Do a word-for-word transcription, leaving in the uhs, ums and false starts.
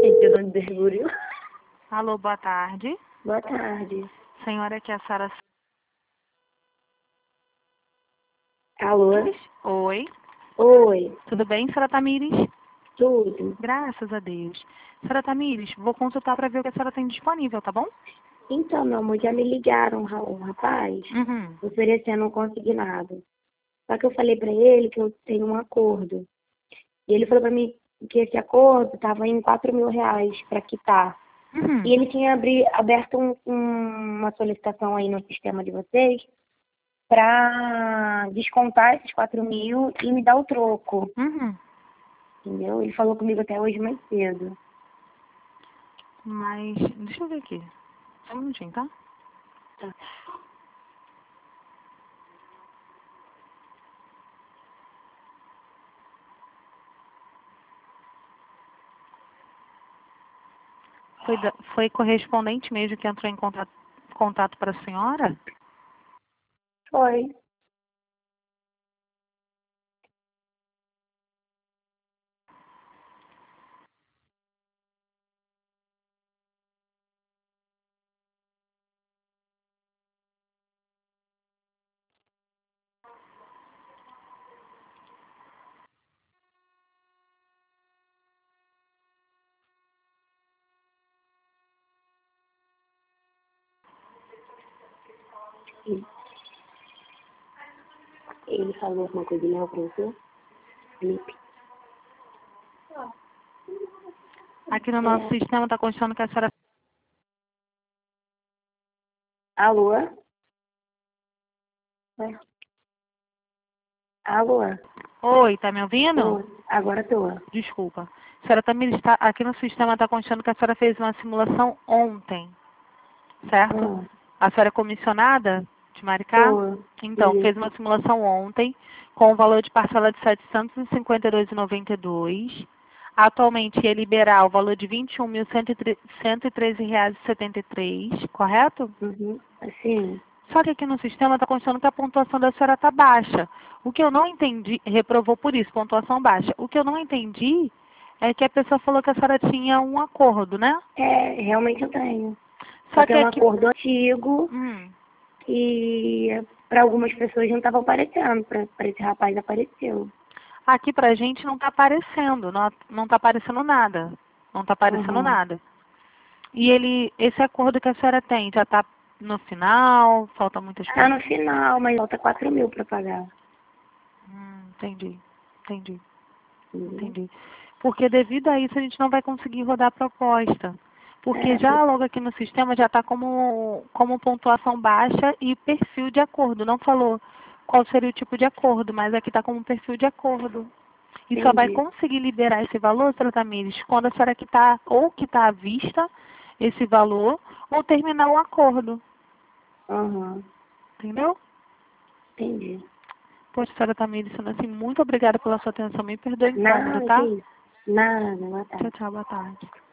Gente, eu não desguriu. Alô, boa tarde. Boa tarde. Senhora, aqui é a Sara. Alô? Oi. Oi, Tudo bem, senhora Tamires? tudo. Graças a Deus. Senhora Tamires, vou consultar para ver o que a senhora tem disponível, tá bom? Então, meu amor, já me ligaram, Ra- um rapaz, Uhum. oferecendo um consignado. Só que eu falei pra ele que eu tenho um acordo. E ele falou pra mim que esse acordo tava em quatro mil reais pra quitar. Uhum. E ele tinha abri, aberto um- um- uma solicitação aí no sistema de vocês pra descontar esses quatro mil e me dar o troco. Uhum. Entendeu? Ele falou comigo até hoje mais cedo. Mas, deixa eu ver aqui. Só um minutinho, tá? Tá. Foi, da- foi correspondente mesmo que entrou em contato, contato para a senhora? Foi. Ele ele falou alguma coisa de pra você? Felipe? Aqui no nosso É. sistema está constando que a senhora... Alô? Oi. Alô? Oi, tá me ouvindo? Oi. Agora tô. Desculpa. A senhora Tamires, está aqui no sistema está constando que a senhora fez uma simulação ontem, certo? Ah, A senhora é comissionada de Maricá? tô. Então, fez uma Isso. simulação ontem com o valor de parcela de setecentos e cinquenta e dois reais e noventa e dois centavos. Atualmente ia liberar o valor de vinte e um mil cento e treze reais e setenta e três centavos, correto? Uhum. Assim. Só que aqui no sistema está constando que a pontuação da senhora está baixa. O que eu não entendi, reprovou por isso, pontuação baixa. O que eu não entendi é que a pessoa falou que a senhora tinha um acordo, né? É, realmente eu tenho. Só Só que que é um aqui... acordo antigo Hum. e para algumas pessoas não estava aparecendo. Para esse rapaz apareceu. Aqui pra gente não está aparecendo, não, não está aparecendo nada. Não está aparecendo Uhum. nada. E ele, esse acordo que a senhora tem, já está no final, falta muitas Tá coisas. no final, mas falta quatro mil para pagar. Hum, entendi, entendi, Entendeu? entendi. Porque devido a isso a gente não vai conseguir rodar a proposta. Porque É, já logo aqui no sistema já está como, como pontuação baixa e perfil de acordo. Não falou qual seria o tipo de acordo, mas aqui está como perfil de acordo. E só vai entendi. conseguir liberar esse valor, senhora Tamires, quando a senhora quitar, ou quitar à vista esse valor, ou terminar o acordo. Uhum. Entendeu? Entendi. Poxa, senhora Tamires, sendo assim, muito obrigada pela sua atenção. Me perdoe o incômodo, Nada, que tá? isso. Nada, boa Tchau, tarde. tchau, boa tarde.